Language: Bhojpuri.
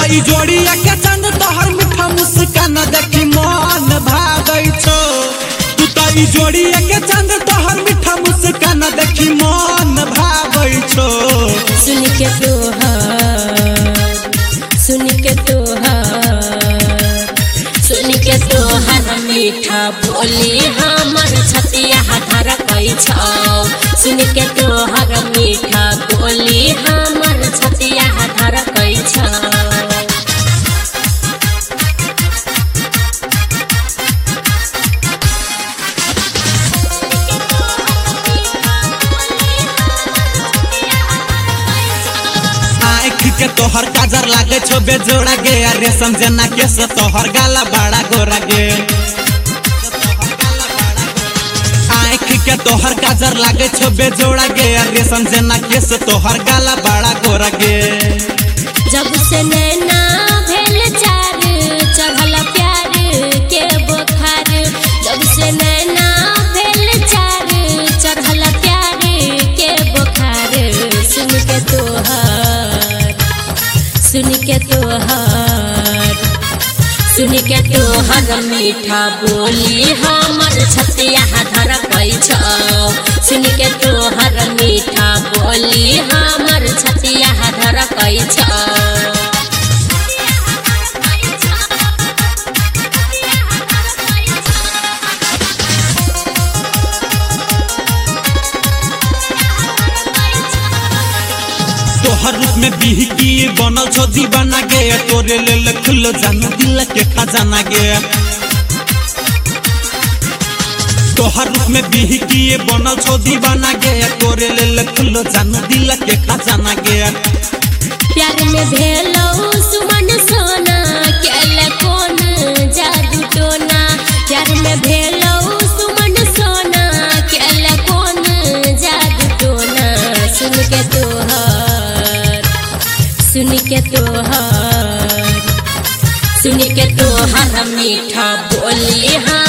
ई जोड़िया के चंद तोहर मीठा मुस्कान देखी मन भागै छो तू तो ई जोड़िया के चंद तोहर मीठा मुस्कान देखी मन भागै छो सुन के तोहर मीठा बोली हमर छतिया धड़कै छौ सुन के तोहर मीठा बोली हमर छतिया धड़कै छौ के तोहर काजर लागे छो बेजोड़ा गे रेशम जना केस तोहर गाला बड़ा गोरा गे आँख के तोहर काजर लागे छो बेजोड़ा गे रेशम जना केस तोहर गाला बड़ा गोरा गे जब से नैना भेल चार चढ़ल प्यार के बुखार जब से नैना भेल चार चढ़ल प्यार के बुखार सुन के तोहर मीठा बोली हमर छतिया धड़कै छौ सुन के तोहर मीठा बोली हमर छतिया धड़कै छौ तोहर रूप में बिहकी बनल छो दीवाना गे तोरे लेल खुल जान दिल के खजाना गे तोहर रूप में बिहकी बनल छो दीवाना गे तोरे लेल खुल जान दिल के खजाना गे प्यार में भेलौ सुमन सोना केले कोन जादू टोना प्यार में भेलौ सुमन सोना केले कोन जादू टोना सुन के तोहर मीठा बोली हाँ